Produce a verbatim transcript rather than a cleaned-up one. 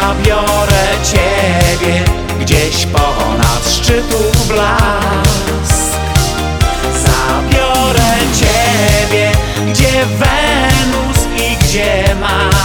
zabiorę Ciebie gdzieś ponad szczytów blask. Zabiorę Ciebie, gdzie Wenus i gdzie Mars.